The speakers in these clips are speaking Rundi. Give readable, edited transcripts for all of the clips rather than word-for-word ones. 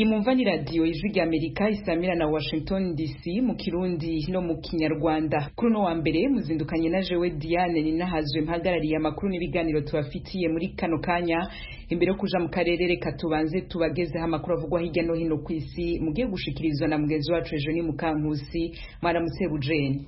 iyi mumva ni radio ijwi rya Amerika isamira na Washington DC mu Kirundi no mu Kinyarwanda. Kuri no wa mbere muzindukanye na jewe Diane ni nahazwe mpagarariye amakuru n'ibiganiro tubafitiye muri kano kanya. Imbere yo kuja mu karere reka tubanze tubagezeho amakuru avugwa hirya no hino kw'isi mugiye gushikirizwa na mugenzi wacu Ejo ni Mukankusi. Mwaramutse bujeni.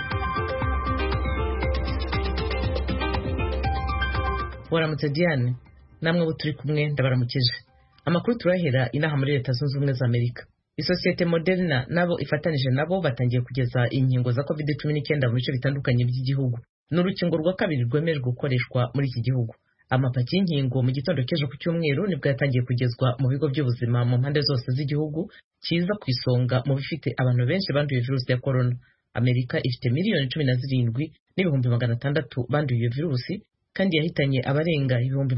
Waramutse Diane, namwe abo turi kumwe ndabaramukije. Amakuru turahera inaha muri Leta Zunze Ubumwe za Amerika. Isosiyete Moderna nabo ifatanije nabo batangiye kugeza inkingo za COVID-19 mu bice bitandukanye by'igihugu. N'urukingo rwa kabiri rwemejwe gukoreshwa muri iki gihugu. Amapaki y'inkingo mu gitondo cy'ejo ku cyumweru nibwo yatangiye kugezwa mu bigo by'ubuzima mu mpande zose z'igihugu, kiza ku isonga mu bifite abantu benshi banduye virusi ya corona. Amerika ifite miliyoni 17 n'ibihumbi 600 banduye iyo virusi, kandi yahitanye abarenga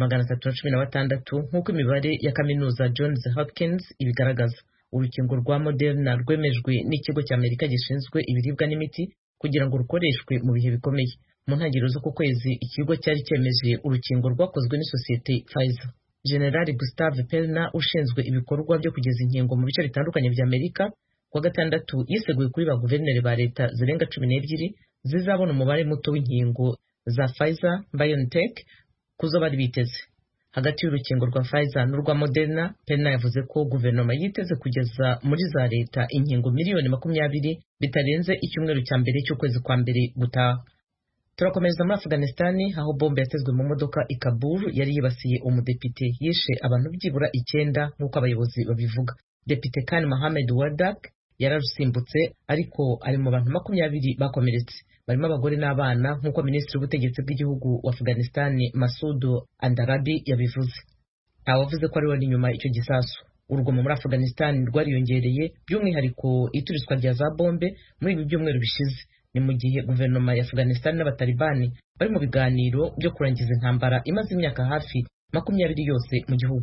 316 nk'uko imibare ya kaminuza Johns Hopkins ibigaragaza. Urukingo rwa Moderna rwemejwe n'ikigo cya Amerika gishinzwe ibiribwa n'imiti kugira ngo rukoreshwe mu bihe bikomeye. Mu ntangiriro z'uku kwezi ikigo cyari cyemeje urukingo rwakozwe n'isosiyete Pfizer. General Gustave Perna ushinzwe ibikorwa byo kugeza inkingo mu bice bitandukanye bya Amerika kwa gatandatu yiseguye kuri ba guverineri ba leta zirenga 12 zizabona umubare muto w'inkingo za Pfizer BioNTech kuzo bari biteze. Hagati y'urukingo rwa Pfizer n'urwa Moderna, Perna yavuze ko guverinoma yiteze kugeza muri za leta inkingo miliyoni 20 bitarenze icyumweru cya mbere cy'ukwezi kwa mbere gutaha. Turakomereza muri Afghanistan aho bombe yatezwe mu modoka i Kabul yari yibasiye umudepite yishe abantu byibura 9 nk'uko abayobozi babivuga. Depite Khan Mohammed Wardak yararusimbutse ariko ari mu bantu 20 bakomeretse. Barimo abagore n'abana nk'uko Minisitiri w'Ubutegetsi bw'igihugu wa Afghanistan Masoud Andarabi yabivuze. Abavuze ko ari we nyuma icyo gisasu. Urugomo muri Afghanistan rwariyongereye by'umwihariko ituriswa rya za bombe muri ibi byumweru bishize. Ni mu gihe guverinoma ya Afghanistan n'abatalibani bari mu biganiro byo kurangiza intambara imaze imyaka hafi 20 yose mu gihugu.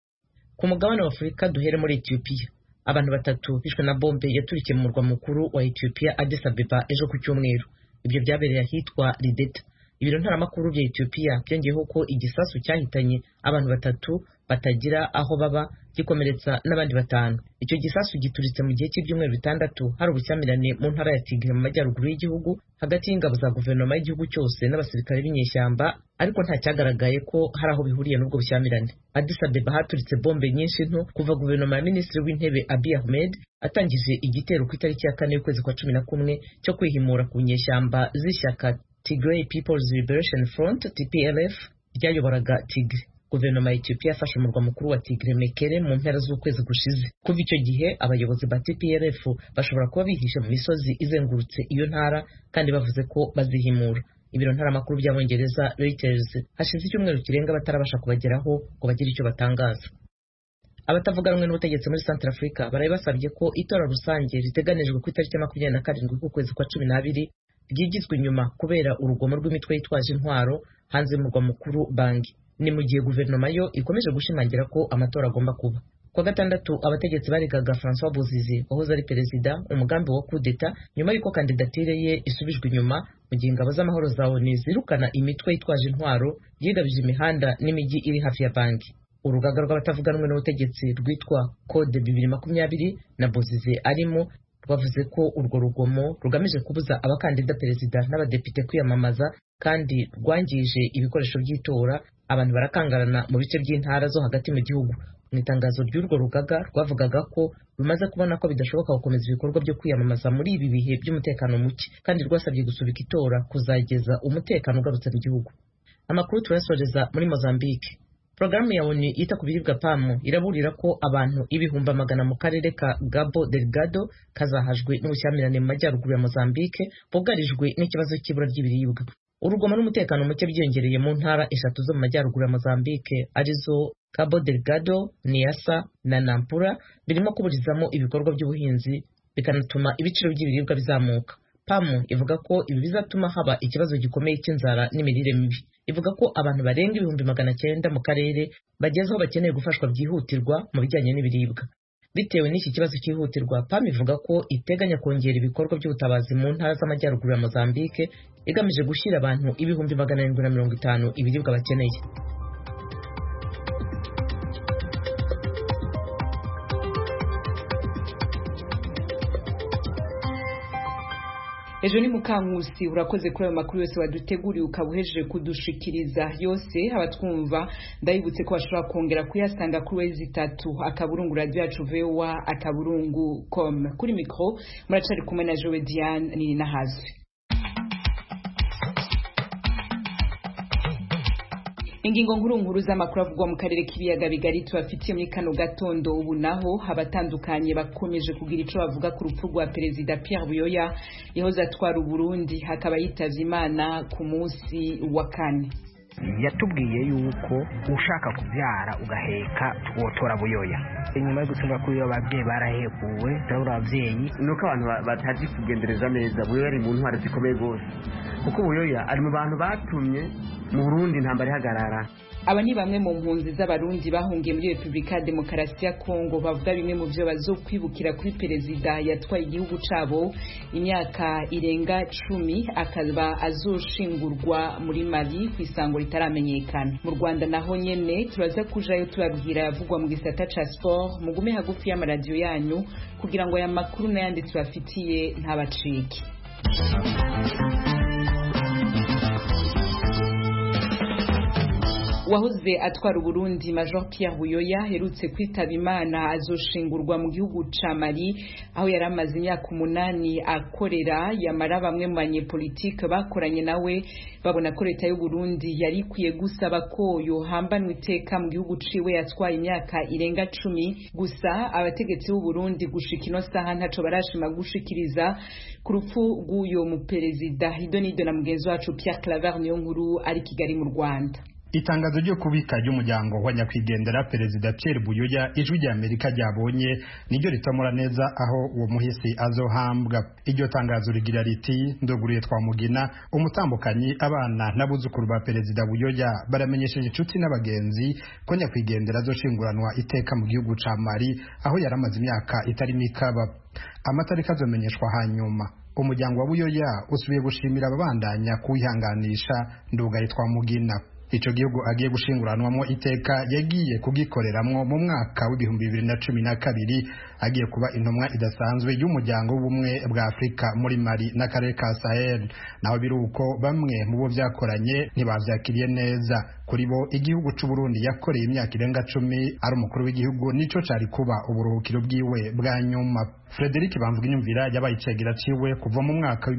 Ku mugabane wa Afurika duhere muri Ethiopia. Abantu 3 bishwe na bombe yaturikiye mu murwa mukuru wa Ethiopia Addis Ababa ejo ku cyumweru. Ibyo byabereye ahitwa Lideta. Ibiro ntaramakuru bya Ethiopia byongeyeho ko igisasu cyahitanye abantu 3 batagira aho baba gikomeretsa n'abandi 5. Icyo gisasu gituritse mu gihe cy'ibyumweru 6 hari ubushyamirane mu ntara ya Tigray mu majyaruguru y'igihugu hagati y'ingabo za guverinoma y'igihugu cyose n'abasirikare b'inyeshyamba, ariko nta cyagaragaye ko hari aho bihuriye n'ubwo bushyamirane. Addis Ababa haturitse bombe nyinshi nto kuva guverinoma ya Minisitiri w'Intebe Abiy Ahmed atangije igitero ku itariki ya 4 y'ukwezi kwa 11 cyo kwihimura ku nyeshyamba z'ishyaka Tigray People's Liberation Front TPLF ryayoboraga Tigray. Guverinoma ya Ethiopia yafashe umurwa mukuru wa Tigray Mekele mu mpera z'ukwezi gushize. Kuva icyo gihe abayobozi ba TPLF bashobora kuba bihishe mu misozi izengurutse iyo ntara kandi bavuze ko bazihimura. Ibiro ntaramakuru by'Abongereza Reuters hashize icyumweru kirenga batarabasha kubageraho ngo bagire icyo batangaza. Abatavuga rumwe n'ubutegetsi muri Central Africa baraye basabye ko itora rusange riteganijwe ku itariki 27 y'ukwezi kwa 12 ryigizwe inyuma kubera urugomo rw'imitwe yitwaje intwaro hanze y'umurwa mukuru Bangui. Ni mu gihe guverinoma yo ikomeje gushimangira ko amatora agomba kuba. Kwa gatandatu abategetsi baregaga François Bozize wahoze ari perezida umugambi wa coup d'etat nyuma y'uko kandidatire ye isubijwe inyuma mu gihe ingabo z'amahoro za ONU zirukana imitwe yitwaje intwaro yigabije imihanda n'imijyi iri hafi ya Bangui. Urugaga rw'abatavuga rumwe n'ubutegetsi rwitwa Code 2020 na Bozize arimo bavuze ko urwo rugomo rugamije kubuza abakandida perezida n'abadepite kwiyamamaza kandi rwangije ibikoresho by'itora. Abantu barakangarana mu bice by'intara zo hagati mu gihugu. Mu itangazo ry'urwo rugaga rwavugaga ko rumaze kubona ko bidashoboka gukomeza ibikorwa byo kwiyamamaza muri ibi bihe by'umutekano muke, kandi rwasabye gusubika itora kuzageza umutekano ugarutse mu gihugu. Amakuru turasoreza muri Mozambique. Programu ya ONU yita ku biribwa PAM iraburira ko abantu 100,000 mu karere ka Cabo Delgado kazahajwe n'ubushyamirane mu majyaruguru ya Mozambique bugarijwe n'ikibazo cy'ibura ry'ibiribwa. Urugomo n'umutekano muke byongereye mu ntara 3 zo mu majyaruguru ya Mozambique arizo Cabo Delgado, Niassa na Nampula, birimo kuburizamo ibikorwa by'ubuhinzi bikanatuma ibiciro by'ibiribwa bizamuka. PAM ivuga ko ibi bizatuma haba ikibazo gikomeye cy'inzara n'imirire mibi. Ivuga ko abantu barenga 900 mu karere bagezeho bakeneye gufashwa byihutirwa mu bijyanye n'ibiribwa. Bitewe n'iki kibazo cyihutirwa, PAM ivuga ko iteganya kongera ibikorwa by'ubutabazi mu ntara z'amajyaruguru ya Mozambique igamije gushyira abantu 750 ibiribwa bakeneye. Ejo ni Mukankusi urakoze kuri ayo makuru yose waduteguriye ukabuhejeje kudushikiriza yose abatwumva ndabibutse ko bashobora kongera kuyasanga kuri wezi 3 akaburungu radio yacu VOA akaburungu.com kuri micro muracari kumwe na Joe Diane ni nahazwe. Ingingo nkuru z'amakuru avugwa mu karere k'ibiyaga bigari tubafitiye muri kano gatondo ubu naho abatandukanye bakomeje kugira ico bavuga ku rupfu rwa perezida Pierre Buyoya yahoze atwara Burundi hakaba yitavye Imana ku munsi wa kane. Yatubwiye yuko ushaka kubyara ugaheka twotora Buyoya. Inyuma yo gutunga kuri ababyeyi barahekuwe ndabura ababyeyi nuko abantu batazi kugendereza neza Buyoya ari mu ntwara zikomeye gose kuko Buyoya ari mu bantu batumye mu Burundi ntambara ihagarara. Aba ni bamwe mu mpunzi z'abarundi bahungiye muri Republika ya Demokarasi ya Kongo bavuga bimwe mu byo bazokwibukira kuri perezida yatwaye igihugu cabo imyaka irenga 10 akaba azoshingurwa muri Mali kwisango ritaramenyekana. Mu Rwanda naho nyene turaza kujayo tubabwira yavugwa mu gisata ca sport mugume hagufi y'amaradio yanyu kugira ngo aya makuru n'ayandi tubafitiye ntabacike. Wahoze atwara Burundi Major Pierre Buyoya herutse kwitaba Imana azoshingurwa mu gihugu ca Mali aho yaramaze imyaka 8 akorera yamara bamwe mu banyepolitike bakoranye nawe babona ko leta y'u Burundi yari kwiye gusaba ko yohambanwa iteka mu gihugu ciwe yatwaye imyaka irenga 10 gusa abategetsi b'u Burundi gushika ino saha ntaco barashima gushikiriza ku rupfu rw'uyo mu perezida Hidonido na mugenzi wacu Pierre Claver niyo nkuru ari Kigali mu Rwanda. Itangazo ryo kubika ry'umuryango wa nyakwigendera perezida Pierre Buyoya ijwi rya Amerika ryabonye niryo ritamura neza aho uwo muhisi azohambwa. Iryo tangazo rigira riti ndoguriye twamugina umutambukanyi abana n'abuzukuru ba perezida Buyoya baramenyesheje inshuti n'abagenzi ko nyakwigendera azoshinguranwa iteka mu gihugu ca Mali aho yaramaze imyaka itari mikaba. Amatariki azomenyeshwa hanyuma. Umuryango wa Buyoya usubiye gushimira ababandanya kuyihanganisha ndugaye twamugina. Ico gihugu agiye gushinguranwamo iteka yagiye kugikoreramwo mu mwaka w'2012 agiye kuba intumwa idasanzwe y'umuryango w'ubumwe bwa Afrika muri Mali n'akarere ka Sahel. Naho biruko bamwe mu bo vyakoranye ntibavyakiriye neza. Kuri bo igihugu c'u Burundi yakoreye imyaka irenga 10 ari umukuru w'igihugu nico cari kuba uburuhukiro bwiwe bwa nyuma. Frederic Bamvuginyumvira yabaye icegera ciwe kuva mu mwaka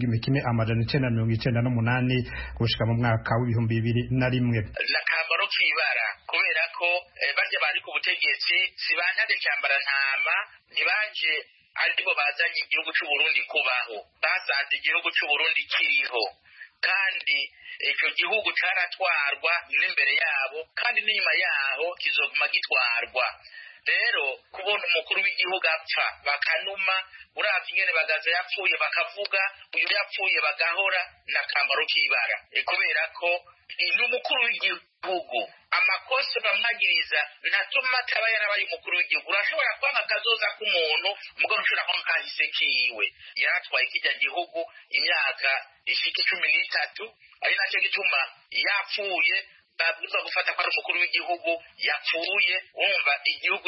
w'1998 gushika mu mwaka w'2001. Nakambaro kibara kubera ko barya bari ku butegetsi sibanyage cyambara ntama ntibaje ariko bazanye igihugu cy'u Burundi kubaho basanze igihugu cy'u Burundi kiriho kandi icyo gihugu caratwarwa n'imbere yabo kandi n'inyuma yaho kizoguma gitwarwa. Rero kubona umukuru w'igihugu apfa bakanuma uravye ingene bagaza yapfuye bakavuga uyu yapfuye bagahora nakambaro kibara kubera ko n'umukuru w'igihugu amakosa bamwagiriza ntatuma ataba yarabaye umukuru w'igihugu. Urashobora kwanga akazoza k'umuntu mugabo ushobora ko nkahise kiwe yaratwaye kijya gihugu imyaka ishika 13 ari nacyo gituma yapfuye babwirizwa gufata ko ari umukuru w'igihugu yapfuye. Wumva igihugu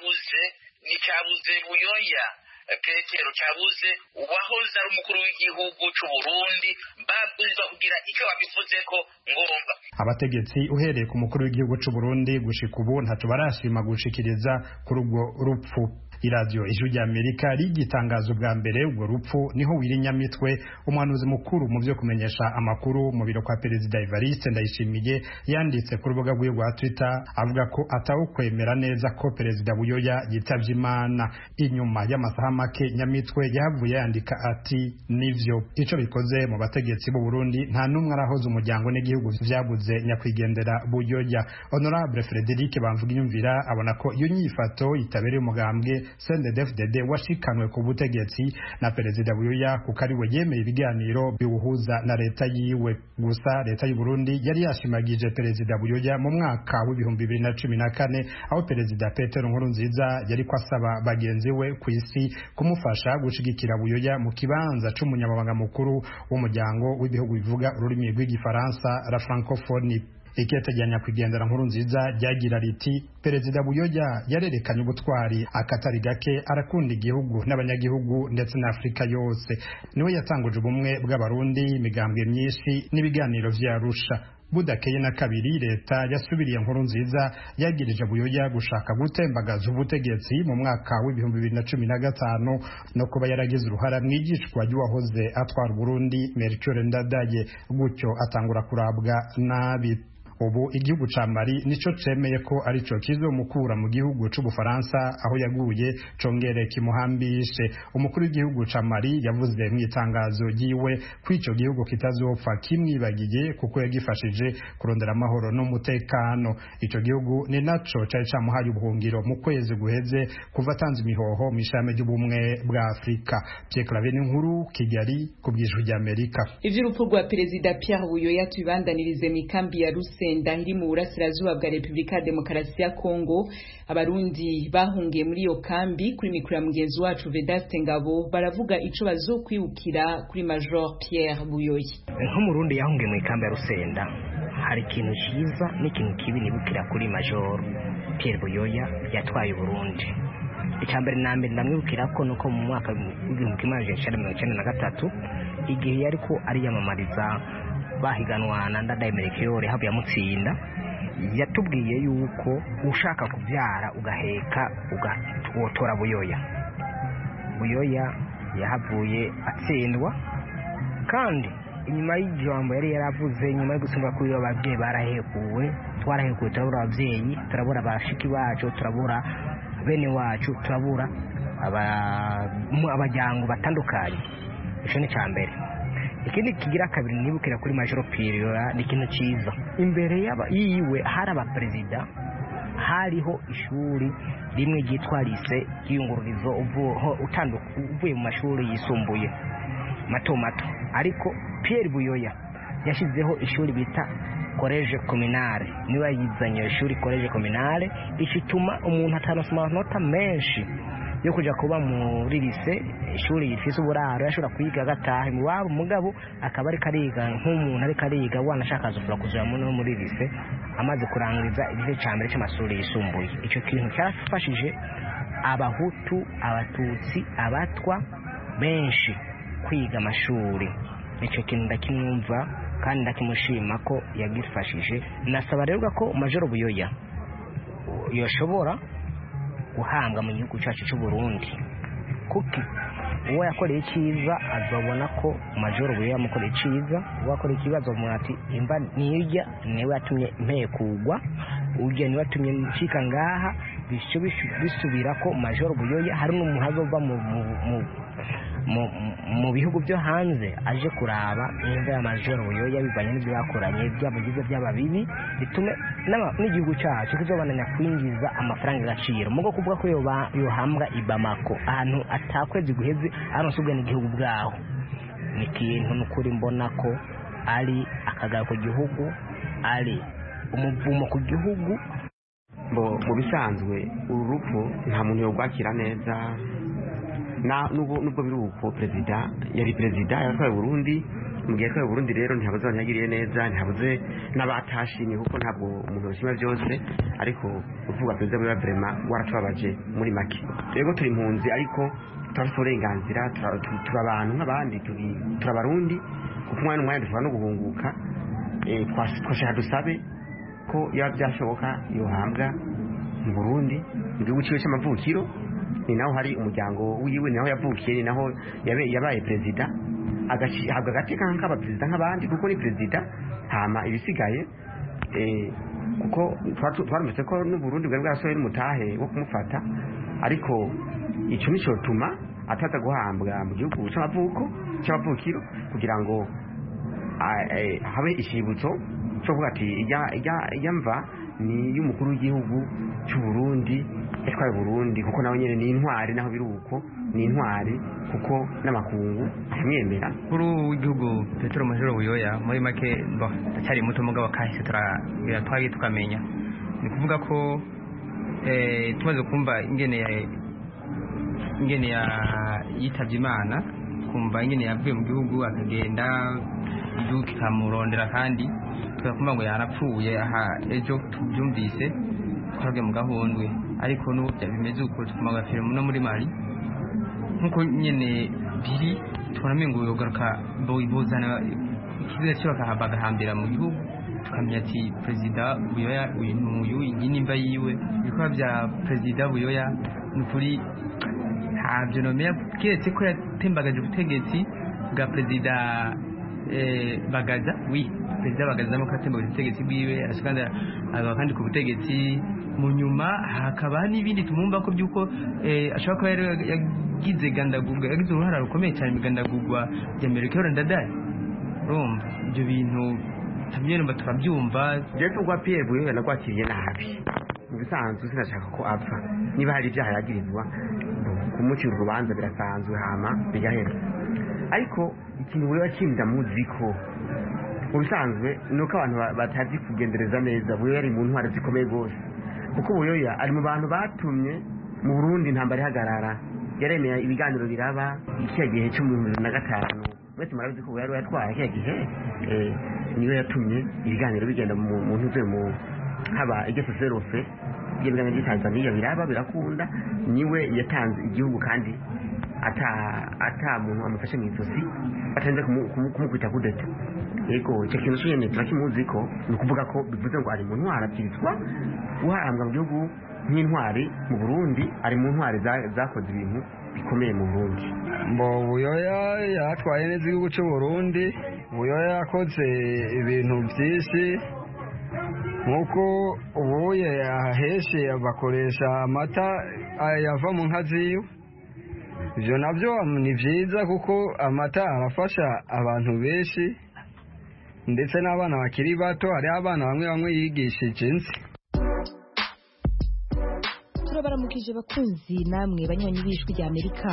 cabuze Buyoya Petero cabuze uwahoze ari umukuru w'igihugu c'u Burundi babwirizwa kugira icyo babivuze ko ngomba. Abategetsi uhereye ku mukuru w'igihugu c'u Burundi gushika ubu ntaco barashima gushikiriza kuri ubwo rupfu. Iradio ijwi rya Amerika rigitangaza bwa mbere ubwo rupfu niho Wirinyamitwe umwanuzi mukuru mu byo kumenyesha amakuru mu biro kwa perezida Evariste Ndayishimiye yanditse ku rubuga rwe rwa Twitter avuga ko atawukwemera neza ko perezida Buyoya yitavye Imana. Inyuma y'amasaha make Nyamitwe yavuye yandika ati nivyo ico bikoze mu bategetsi b'u Burundi nta numwe arahoza umuryango n'igihugu vyabuze nyakwigendera Buyoya. Honorable Frederic Bamvuginyumvira abona ko iyo nyifato itabereye umugambwe CNDD-FDD washikanwe ku butegetsi na perezida Buyoya kuko ari we yemeye ibiganiro biwuhuza na leta yiwe. Gusa leta y'u Burundi yari yashimagije perezida Buyoya mu mwaka w'2014 aho perezida Petero Nkurunziza yari kwasaba bagenzi we ku isi kumufasha gushigikira Buyoya mu kibanza c'umunyamabanga mukuru w'umuryango w'ibihugu bivuga ururimi rw'igifaransa la francophonie. iketeganya kugendera nkuru nziza ryagira riti Perezida Buyoya yarerekanye ubutwari akatari gake arakunda igihugu n'abanyagihugu ndetse na Afrika yose niwe yatanguje ubumwe bw'abarundi imigambwe myinshi n'ibiganiro vy'Arusha budakeye na kabiri leta yasubiriye nkuru nziza yagirije Buyoya gushaka gutembagaza ubutegetsi mu mwaka w'2015 no kuba yaragize uruhara mwigishwa ry'uwahoze atwara Burundi Melchior Ndadaye gutyo atangura kurabwa nabi. Ubu igihugu ca Mali nico cemeye ko arico kizomukura mu gihugu c'Ubufaransa aho yaguye congere kimuhambishe. Umukuru w'igihugu ca Mali yavuze mu itangazo ryiwe ko ico gihugu kitazopfa kimwibagiye kuko yagifashije kurondera amahoro n'umutekano. Ico gihugu ni naco cari camuhaye ubuhungiro mu kwezi guheze kuva atanze imihoho mu ishame ry'ubumwe bwa Afrika. Pierre Claver Nkuru, Kigali, ku bw'Ijwi ry'Amerika. Ivy'urupfu rwa Perezida Pierre Buyoya tubibandanirize mu ikambi ya Rusenda iri mu burasirazuba bwa Repubulika ya Demokarasi ya Kongo. Abarundi bahungiye muri iyo kambi kuri mikoro ya mugenzi wacu Vedaste Ngabo baravuga ico bazokwibukira kuri Major Pierre Buyoya. Nk'umurundi yahungiye mu ikambi ya Rusenda hari ikintu cyiza n'ikintu kibi nibukira kuri Major Pierre Buyoya yatwaye Burundi. Icyambere na mbere ndamwibukira ko nuko mu mwaka w'1993 igihe yariko ariyamamariza bahiganwa na Ndadaye Melchior habu yamutsinda yatubwiye yuko ushaka kubyara ugaheka ugatora Buyoya. Buyoya yahavuye atsindwa kandi inyuma y'ijambo yari yaravuze inyuma yo gutsindwa kuri ababyeyi barahekuwe twarahekuwe turabura ababyeyi turabura abashiki bacu turabura bene wacu turabura abajyango batandukanye. Ico ni cyambere. Ikindi kigira kabiri nibukira kuri Major Pierre ni ikintu cyiza. Imbere yiwe hari abaperezida hariho ishuri rimwe ryitwa Lycée y'Iyungururizo uvuye mu mashuri yisumbuye mato mato, ariko Pierre Buyoya yashizeho ishuri bita Collège Communale. Niba yizanye ishuri Collège Communale ishituma umuntu atanosoma nota menshi yo kuja kuba muri lycée ishuri yifise uburaro yashobora kwiga gataha mu wabo mugabo akaba ari kariga nk'umuntu ari kariga wanashaka azofura kuzura muri lycée amaze kurangiza igice cyambere cy'amashuri yisumbuye. Ico kintu cyafashije abahutu abatutsi abatwa benshi kwiga amashuri. Ico kintu ndakimwumva kandi ndakimushima ko yagifashije. Nasaba rero ko Major Buyoya yoshobora guhambwa mu gihugu cyacu cy'u Burundi kuki uwo yakoreye icyiza azobona ko Major Buyoya yamukoreye icyiza, uwo yakoreye ikibazo mu ati imba nirya niwe yatumye mpekugwa uje niwe yatumye ncika ngaha bisubira ko Major Buyoya hari n'umuntu azova mu bihugu byo hanze aje kuraba imva ya Major Buyoya bivanye n'ibyo bakoranye byamugize by'ababibi bitume n'igihugu cyacu kizobananya kwinjiza amafaranga agaciro mugo kuvuga ko yohambwa i Bamako ahantu atakwezi guheze aronsobwe n'igihugu bwaho. Ni kintu n'ukuri mbona ko ari akagara ku gihugu ari umuvumo ku gihugu. Mu bisanzwe uru rupfu nta muntu yogwakira neza nubwo biri uko perezida yari perezida yatwaye Burundi mu gihe yatwaye Burundi rero ntihabuze abanyagiriye neza ntihabuze n'abatashimye kuko ntabwo umuntu yoshima byose, ariko uvuga perezida biba vraiment waratubabaje muri make. Rego turi impunzi ariko turafite uburenganzira turi abantu nk'abandi turi abarundi kuko umwana n'umwanya dushobora no guhunguka. Twashaka dusabe ko yaba byashoboka yohambwa mu Burundi mu gihugu cyiwe cy'amavukiro, ni naho hari umuryango wiwe, ni naho yavukiye, ni naho yabaye perezida, agahabwa agateka nk'abaperezida nk'abandi kuko ni perezida. Hama ibisigaye kuko twarumvise ko n'Uburundi bwari bwasohoye n'umutahe wo kumufata, ariko icyo nicyo tuma ataza guhambwa mu gihugu cy'amavukiro kugira ngo habe ishibutso cyo kuvuga ati ijya mva ni y'umukuru w'igihugu cy'u Burundi yatwaye Burundi kuko nawe nyene ni intwari, naho biri uko ni intwari kuko n'amakungu amwemera. Kuri w'igihugu Petero Major Buyoya muri make cyari muto mugabo kahise twagi tukamenya, ni kuvuga ko tumaze kumva ingene yitavye Imana, kumva ingene yavuye mu gihugu akagenda igihugu kikamurondera kandi tukakumva ngo yarapfuye aha ejo tubyumvise twarabwe mu gahundwe ariko n'ubu bimeze uko tukumva gafire no muri Mali nkuko nyene biri tubona ngo yogaruka bozana ikizere cyo bakahambira mu gihugu tukamenya ati perezida Buyoya uyu nimba yiwe bikora bya perezida Buyoya nukuri ntabyo nomera kiretse ko yatembagaje ubutegetsi bwa perezida Bagaza perezida Bagaza mo katembagaje ubutegetsi bwiwe arashikanda aba kandi ku butegetsi mu nyuma hakaba n'ibindi tumumva ko byuko ashobora kuba yagize gandagurwa yagize uruhara rukomeye cyane migandagurwa ya Amerika ndadaye urumva ibyo bintu tabyerumva tukabyumva jewe ubwa Pierre Buyoya nakwakiriye nabi bisanzwe sinashaka ko apfa niba hari ibyaha yagirizwa kumucira urubanza birasanzwe hama bigahera ariko ikintu Buyoya kinda muziko ubisanzwe nuko abantu batazi kugendereza neza Buyoya ari mu ntwara zikomeye gose kuko Buyoya ari mu bantu batumye mu Burundi intambara ihagarara yaremeye ibiganiro biraba ikiya gihe cyo mu 2005 mwese murabizi ko Buyoya yatwaye ikiya gihe niyo yatumye ibiganiro bigenda mu ntuze mu haba igeso serose ibiganiro by'Tanzania biraba birakunda niwe yatanze igihugu kandi ata muntu amufashe mu izosi atanze kumukwita kudeta yego icyo kintu cyonyine turakimuzi ko ni ukuvuga ko bivuze ngo ari mu ntwara kirizwa uharambwa mu gihugu nk'intwari mu Burundi ari mu ntwari zakoze ibintu bikomeye mu Burundi Buyoya yatwaye neza igihugu cy'u Burundi Buyoya yakoze ibintu byinshi nkuko ubuye aheshe bakoresha amata yava mu nka ziwe ibyo nabyo ni byiza kuko amata arafasha abantu benshi ndetse n'abana bakiri bato hari abana bamwe yigishije inzi turabaramukije bakunzi namwe banywanyi b'ijwi rya Amerika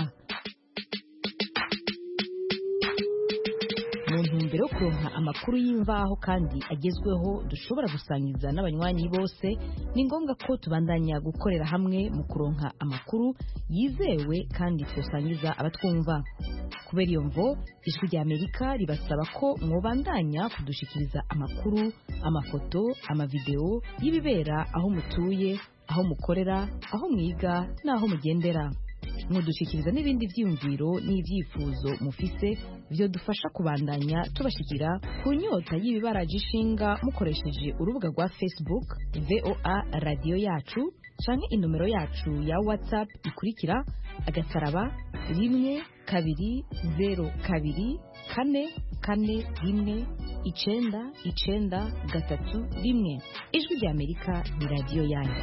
mu ntumbero yo kuronka amakuru y'imvaho kandi agezweho dushobora gusangiza n'abanywanyi bose ni ngombwa ko tubandanya gukorera hamwe mu kuronka amakuru yizewe kandi tusangiza abatwumva kubera iyo mvo ijwi rya Amerika ribasaba ko mwobandanya kudushikiriza amakuru amafoto amavideo y'ibibera aho mutuye aho mukorera aho mwiga n'aho mugendera mudushikiriza n'ibindi vyiyumviro n'ivyifuzo mufise byo dufasha kubandanya tubashikira ku nyota y'ibibaraje ishinga mukoresheje urubuga rwa Facebook VOA radio yacu canke inomero yacu ya WhatsApp ikurikira agasaraba 1 2 0 2 4 4 1 9 3 1 ijwi rya Amerika ni radio yanyu.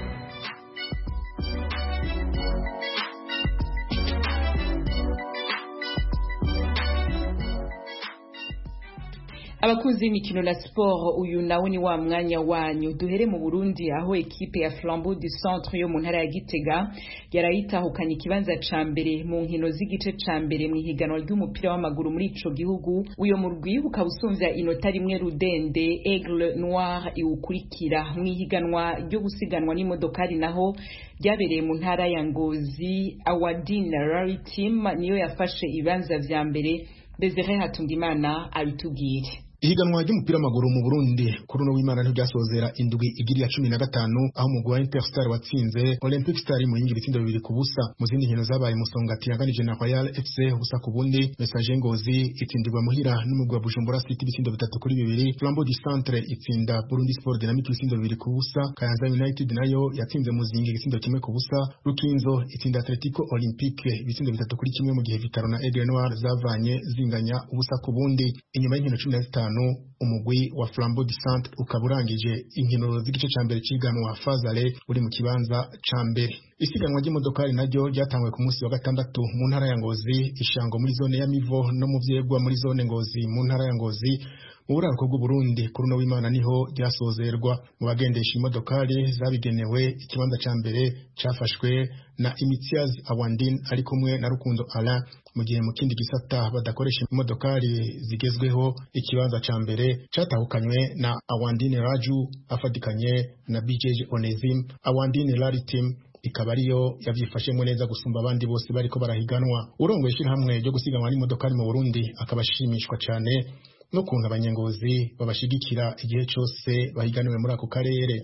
Abakunzi b'imikino na sport uyu nawe ni wa mwanya wanyu duhere mu Burundi aho ekipe ya Flambeau du Centre yo mu ntara ya Gitega yarayitahukanye ikibanza ca mbere mu nkino z'igice ca mbere mu higanwa ry'umupira w'amaguru muri ico gihugu uyo murwi ukabusumvya inota rimwe Rudende Aigle Noir iwukurikira mu higanwa ryo gusiganwa n'imodokari naho ryabereye mu ntara ya Ngozi Awadin Rally Team niyo yafashe ibibanza vya mbere Desire Hatungimana abitubwire. Ihiganwa ry'umupira w'amaguru mu Burundi kuri no w'Imana ntibyasozera indwi igiri ya 15 aho umugwi wa Interstar watsinze Olympic Star mu yingi bitsindo 2 ku busa mu zindi nkino zabaye Musongati yaganije na Royal FC busa ku bundi Message Ngozi itsindirwa muhira n'umugwi wa Bujumbura City bitsindo 3 kuri 2 Flambeau du Centre itsinda Burundi Sport Dynamic bitsindo 2 ku busa Kayanza United nayo yatsinze Muzingi bitsindo 1 ku busa Rukinzo itsinda Atletico Olympique bitsindo 3 kuri 1 mu gihe Vitaro na Aigle Noir zavanye zinganya ubusa ku bundi inyuma y'inkino 15 umugwi wa Flambeau du Centre ukaburangije inkino z'igice ca mbere ciganwa Fazale uri mu kibanza ca mbere. Isiganwa ry'imodokari naryo ryatangwe ku munsi wa gatandatu mu ntara ya Ngozi ishango muri zone ya Mivo no mu vyegwa muri zone Ngozi mu ntara ya Ngozi mu buraruko bw'u Burundi kuri no w'Imana niho ryasozerwa mu bagendesha imodokari zabigenewe ikibanza ca mbere cafashwe na Imitiaz Awandin ari kumwe na Rukundo Alain mu gihe mu kindi gisata badakoresha imodokari zigezweho ikibanza ca mbere catahukanywe na Awandin Raju afatikanye na BJ Onesim Awandin Rally Team ikaba ariyo yavyifashemo neza gusumba abandi bose bariko barahiganwa urongoye ishirahamwe ryo gusiganwa n'imodokari mu Burundi akabashimishwa cyane n'ukuntu abanyengozi babashigikira igihe cyose bahiganiwe muri ako karere.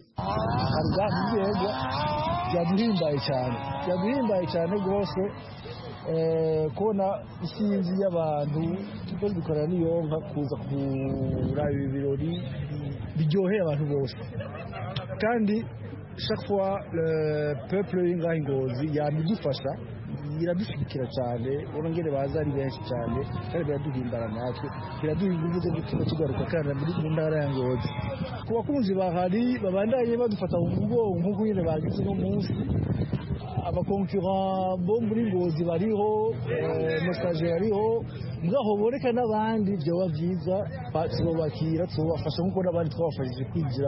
byaduhimbaye cyane rwose kubona isinzi y'abantu tuko dukorera n'iyonka kuza kuraba ibi birori biryoheye abantu bose, kandi chaque fois le peuple y'ingahe Ngozi yadufasha iradushyigikira cyane, urongere baza ari benshi cyane kandi biraduhimbara natwe, biraduha ingufu zo gutuma tugaruka kandi mu ntara ya Ngozi. Ku bakunzi bahari babandanye badufata mu mugongo nk'uko nyine bagize uno munsi, abakonkurant bo muri Ngozi bariho, message bariho, ngaho boreka n'abandi byoba byiza tubakira tubafasha nk'uko n'abandi twabafashije kwinjira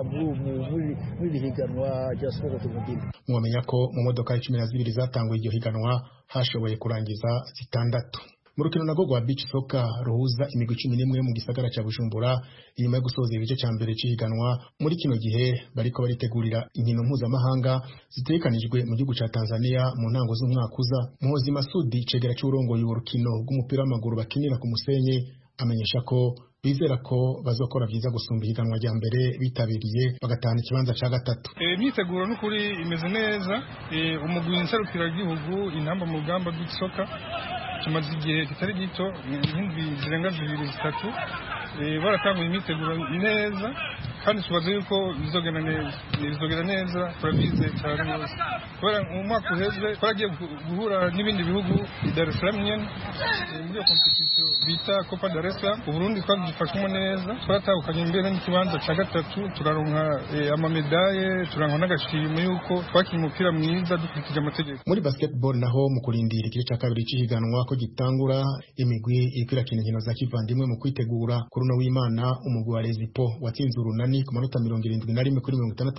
muri higanwa rya Sport Automobile. Mwamenya ko mu modoka 12 zatanguye iryo higanwa hashoboye kurangiza 6. Mu rukino nago rwa beach soccer ruhuza imigwi 11 mu gisagara cya Bujumbura, inyuma yo gusoza igice cya mbere cy'ihiganwa, muri kino gihe bariko baritegurira inkino mpuzamahanga zitekanijwe mu gihugu cya Tanzania mu ntango z'umwaka uza. Muhozi Masudi cegera cy'urongoye urukino rw'umupira w'amaguru bakinira ku musenyi amenyesha ko bizera ko bazokora byiza gusumba ihiganwa rya mbere bitabiriye bagatahana ikibanza cya 3. Imyiteguro n'ukuri imeze neza, umugwi nserukira igihugu intamba mu rugamba rw'isoka tumaze igihe kitari gito nk'indwi zirenga 2-3 baratanguye imyiteguro neza, kandi tubaze yuko bizogenda neza turabize cyane rwose, kubera mu mwaka uheze twaragiye guhura n'ibindi bihugu Dar es Salaam nyene muri iyo competition bita Copa Dar es Salaam. Uburundi twagifashemo neza, twaratahukanye imbere n'ikibanza cya 3, turaronka amamedaye, turaronka n'agashimwe yuko twakinnye umupira mwiza dukurikije amategeko. Muri basketball naho mu kurindira igice cya kabiri cy'ihiganwa ko gitangura, imigwi ikirakina inkino za kivandimwe mu kwitegura kuri no w'Imana, umugwi wa Rezipo watsinze Urunani ku manota 71 kuri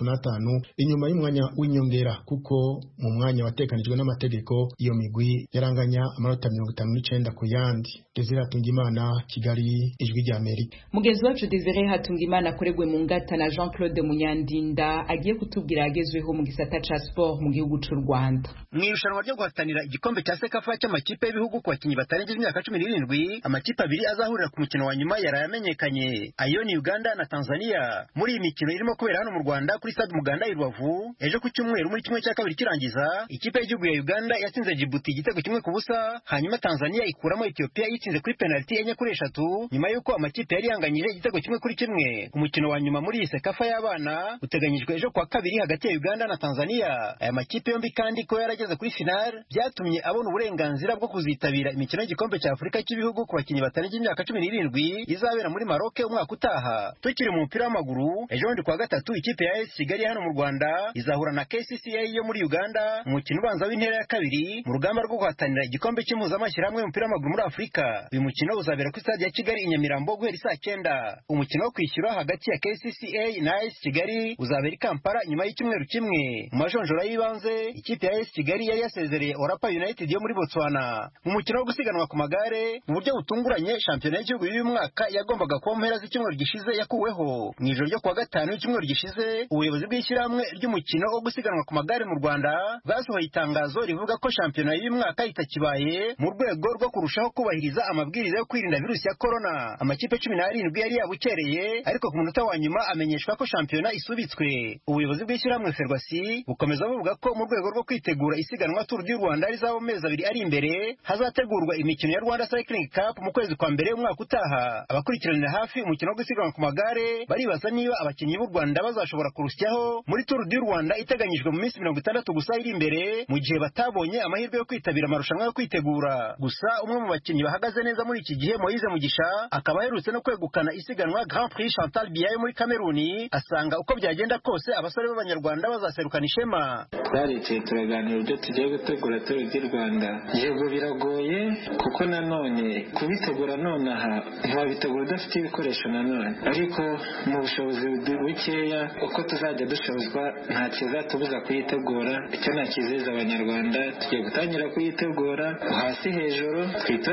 65 inyuma y'umwanya w'inyongera, kuko mu mwanya watekanijwe n'amategeko iyo migwi yaranganya amanota 59 ku yandi. Desire Hatungimana, Kigali, Ijwi rya Amerika. Mugenzi wacu Desire Hatungimana akoregwe mu ngata na Jean-Claude Munyandinda agiye kutubwira agezweho mu gisata ca sport mu gihugu cy'u Rwanda. Mu irushanwa ryo guhatanira igikombe cya Sekafa cy'amakipe y'ibihugu ku bakinyi batarengeje imyaka 17, amakipe abiri azahurira ku mukino wa nyuma yarayamenyekanye, ayo ni Uganda na Tanzania. Muri iyi mikino irimo kubera hano mu Rwanda kuri Stade Umuganda i Rubavu, ejo ku cyumweru muri kimwe cya kabiri kirangiza, ikipe y'igihugu ya Uganda yatsinze Djibouti igitego 1-0, hanyuma Tanzania ikuramo Ethiopia yitsinze kuri penalty enye kuri 3, nyuma yuko amakipe yari yanganyije igitego 1-1. Umukino wa nyuma muri Sekafa y'abana uteganyijwe ejo kwa kabiri hagati ya Uganda na Tanzania. Aya makipe yombi kandi ko yarageze kuri final, byatumye abona uburenganzira bwo kuzitabira imikino y'igikombe cya Afurika cy'ibihugu ku bakinyi batarengeje imyaka 17 izabera muri Maroc umwaka utaha. Tukiri mu mupira w'amaguru, ejo ndi kwa 3 ikipe ya AS Kigali hano mu Rwanda izahura na KCCA yo muri Uganda, umukino ubanza w'intera ya kabiri mu rugamba rwo guhatanira igikombe cy'impuzamashyirahamwe y'umupira w'amaguru muri Afurika. Uyu mukino uzabera ku stade ya Kigali i Nyamirambo guhera saa 9. Umukino wo kwishyura hagati ya KCCA na AS Kigali uzabera i Kampala nyuma y'icyumweru kimwe. Mu majonjora y'ibanze, ikipe ya AS Kigali yari yasezereye Orapa United yo muri Botswana. Mu mukino wo gusiganwa ku magare mu buryo butunguranye, shampiyona y'igihugu y'uyu mwaka yagombaga kuba mpera z'icyumweru gishize yakuweho. Mu ijoro ryo kuwa 5 y'icyumweru gishize, ubuyobozi bw'ishyirahamwe ry'umukino wo gusiganwa ku magare mu Rwanda bwasohoye itangazo rivuga ko shampiyona y'uyu mwaka itakibaye mu rwego rwo kurushaho kubahiriza amabwiriza yo kwirinda virusi ya corona. Amakipe 17 yari yabukereye, ariko ku munota wa nyuma amenyeshwa ko shampiyona isubitswe. Ubuyobozi bw'ishyirahamwe Ferwacy bukomeza buvuga ko mu rwego rwo kwitegura isiganwa Tour du Rwanda rizaba mezi 2 ari imbere, hazategurwa imikino ya Rwanda Cycling Cup mu kwezi kwa mbere umwaka utaha. Abakurikiranira hafi umukino wo gusiganwa ku magare baribaza niba abakinnyi b'u Rwanda bazashobora kurusyaho muri Tour du Rwanda iteganyijwe mu minsi 60 gusa iri imbere, mu gihe batabonye amahirwe yo kwitabira amarushanwa yo kwitegura. Gusa umwe mu bakinnyi bahagaze neza muri iki gihe, Moise Mugisha, akaba aherutse no kwegukana isiganwa Grand Prix Chantal Biya muri Kameruni, asanga uko byagenda kose abasore b'Abanyarwanda bazaserukana ishema. Twaricaye turaganira ibyo tugiye gutegura Tour du Rwanda. Yego biragoye kuko nanone kubitegura nonaha ntiwabitegura udafite ibikoresho nanone, ariko mu bushobozi bukeya uko tuzajya dushobozwa nta kizatubuza kuyitegura. Icyo nakizeza Abanyarwanda, tugiye gutangira kuyitegura hasi hejuru, twitoze birenze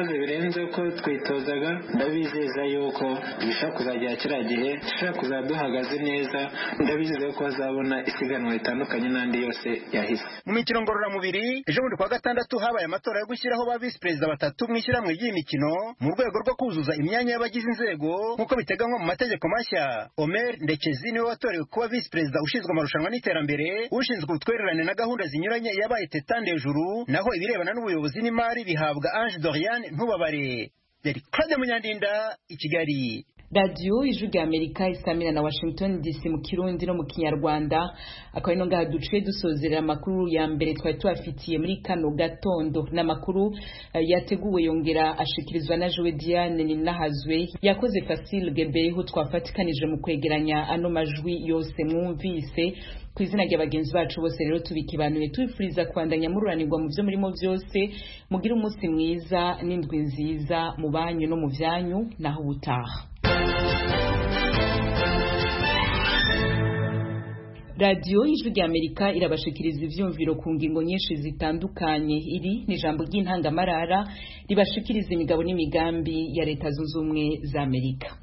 birenze uko twitozaga ndabizeza yuko bishobora kuzagera kiriya gihe dushobora kuzaba duhagaze neza ndabizeza yuko bazabona isiganwa ritandukanye n'andi yose yahise. Mu mikino ngororamubiri ejo bundi kuwa gatandatu habaye amatora yo gushyiraho ba visi perezida batatu mu ishyirahamwe ry'iyi mikino mu rwego rwo kuzuza imyanya y'abagize inzego nk'uko biteganywa mu mategeko mashya. Omer Ndekezi niwe watorewe kuba visi perezida ushinzwe amarushanwa n'iterambere, ushinzwe ubutwererane na gahunda zinyuranye yabaye Teta Ndejuru, naho ibirebana n'ubuyobozi n'imari bihabwa Ange Doriane Ntubabare. Yari Claude Munyandinda i Kigali. Radio Ijwi ry'Amerika isamira na Washington DC mu Kirundi no mu Kinyarwanda. Akaba ino ngaha duciye dusozerera amakuru ya mbere twari tubafitiye muri kano gatondo, n'amakuru yateguwe yongera ashikirizwa na Joe Diane Ninahazwe, yakoze Facile Gebeho twafatikanije mu kwegeranya ano majwi yose mwumvise. Ku izina ry'abagenzi bacu bose rero tubikibanuye tubifuriza kwandanya mururanirwa mu byo murimo byose, mugira umunsi mwiza n'indwi nziza mu banyu no mu byanyu, naho ubutaha. Radio Ijwi ry'Amerika irabashikiriza ivyumviro ku ngingo nyinshi zitandukanye. Iri ni ijambo ry'intangamarara ribashikiriza imigabo n'imigambi ya Leta Zunze Ubumwe za Amerika.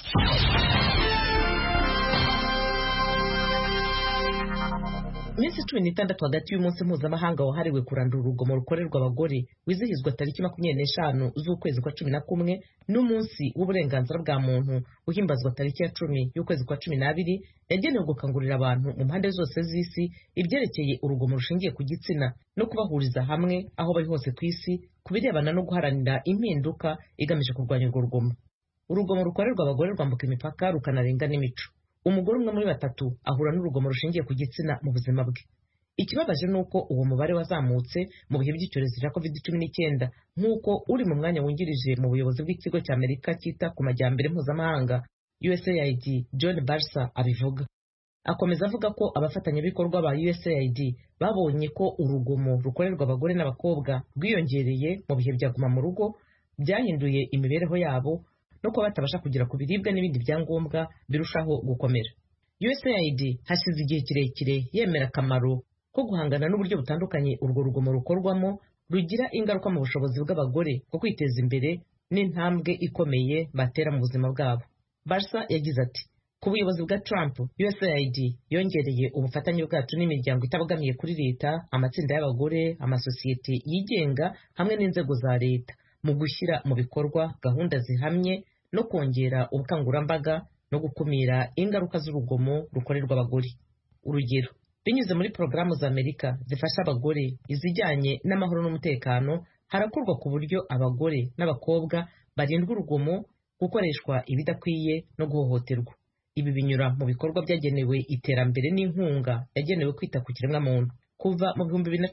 Iminsi 16 hagati y'umunsi mpuzamahanga wahariwe kurandura urugomo rukorerwa abagore wizihizwa tariki 25 z'ukwezi kwa 11 n'umunsi w'uburenganzira bwa muntu uhimbazwa tariki ya 10 y'ukwezi kwa 12 yagenewe gukangurira abantu mu mpande zose z'isi ibyerekeye urugomo rushingiye ku gitsina no kubahuriza hamwe aho bari hose ku isi kubirebana no guharanira impinduka igamije kurwanya urwo rugomo. Urugomo rukorerwa abagore rwambuka imipaka rukanarenga n'imico. Umugore umwe muri batatu ahura n'urugomo rushingiye ku gitsina mu buzima bwe. Ikibabaje nuko uwo mubare wazamutse mu bihe by'icyorezo cya COVID-19 nk'uko uri mu mwanya wungirije mu buyobozi bw'ikigo cya Amerika cyita ku majyambere mpuzamahanga USAID John Barsa abivuga. Akomeza avuga ko abafatanyabikorwa ba USAID babonye ko urugomo rukorerwa abagore n'abakobwa rwiyongereye mu bihe bya guma mu rugo, byahinduye imibereho yabo no kuba batabasha kugera ku biribwa n'ibindi byangombwa birushaho gukomera. USAID hasize igihe kirekire yemera akamaro ko guhangana n'uburyo butandukanye urwo rugomo rukorwamo rugira ingaruka mu bushobozi bw'abagore bwo kwiteza imbere n'intambwe ikomeye batera mu buzima bwabo. Barsa yagize ati, ku buyobozi bwa Trump, USAID yongereye ubufatanye bwacu n'imiryango itabogamiye kuri leta, amatsinda y'abagore, amasosiyete yigenga hamwe n'inzego za leta mu gushyira mu bikorwa gahunda zihamye no kongera ubukangurambaga no gukumira ingaruka z'urugomo rukorerwa abagore. Urugero, binyuze muri porogaramu za Amerika zifasha abagore izijyanye n'amahoro n'umutekano, harakorwa ku buryo abagore n'abakobwa barindwa urugomo, gukoreshwa ibidakwiye no guhohoterwa. Ibi binyura mu bikorwa byagenewe iterambere n'inkunga yagenewe kwita ku kiremwamuntu. Kuva mu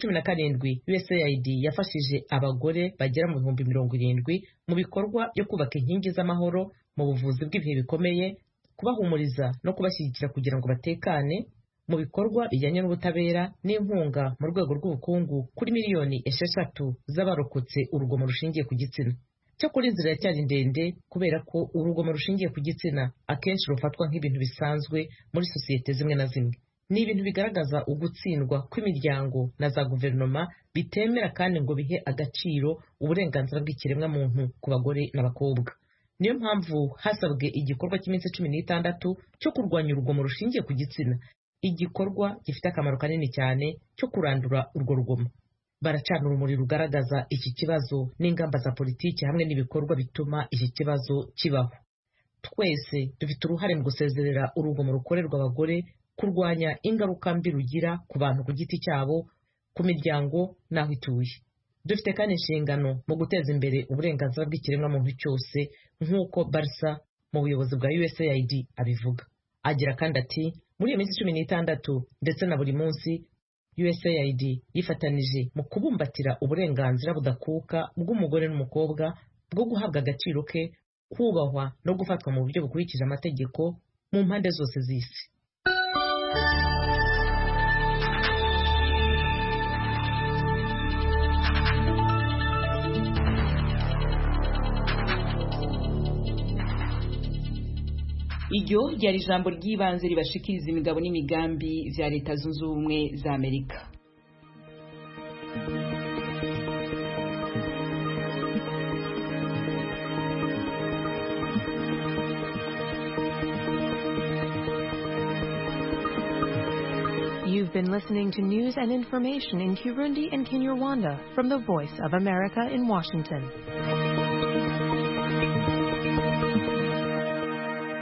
2017 USAID yafashije abagore bagera mu 70,000 mu bikorwa byo kubaka inkingi z'amahoro mu buvuzi bw'ibihe bikomeye, kubahumuriza no kubashyigikira kugira ngo batekane, mu bikorwa bijyanye n'ubutabera n'inkunga mu rwego rw'ubukungu kuri miliyoni 6 z'abarokotse urugomo rushingiye ku gitsina. Cyakora inzira yacyari ndende kubera ko urugomo rushingiye ku gitsina akenshi rufatwa nk'ibintu bisanzwe muri sosiyete zimwe na zimwe. Ni ibintu bigaragaza ugutsindwa kw'imiryango na za guverinoma bitemera kandi ngo bihe agaciro uburenganzira bw'ikiremwa muntu ku bagore n'abakobwa. Niyo mpamvu hasabwe igikorwa cy'iminsi 16 cyo kurwanya urugomo rushingiye ku gitsina, igikorwa gifite akamaro kanini cyane cyo kurandura urwo rugomo. Baracana urumuri rugaragaza iki kibazo n'ingamba za politiki hamwe n'ibikorwa bituma iki kibazo kibaho. Twese dufite uruhare mu gusezerera urugomo rukorerwa abagore, kurwanya ingaruka mbi rugira ku bantu ku giti cyabo, ku miryango n'aho ituye. Dufite kandi inshingano mu guteza imbere uburenganzira bw'ikiremwamuntu cyose nk'uko Barsa mu buyobozi bwa USAID abivuga. Agira kandi ati, muri iyo minsi 16 ndetse na buri munsi USAID yifatanije mu kubumbatira uburenganzira budakuka bw'umugore n'umukobwa bwo guhabwa agaciro ke, kubahwa no gufatwa mu buryo bukurikije amategeko mu mpande zose z'isi. Iryo ryari ijambo ry'ibanze ribashikiriza imigabo n'imigambi vya Leta Zunze Ubumwe za Amerika. been listening to news and information in Kirundi and Kinyarwanda from the Voice of America in Washington.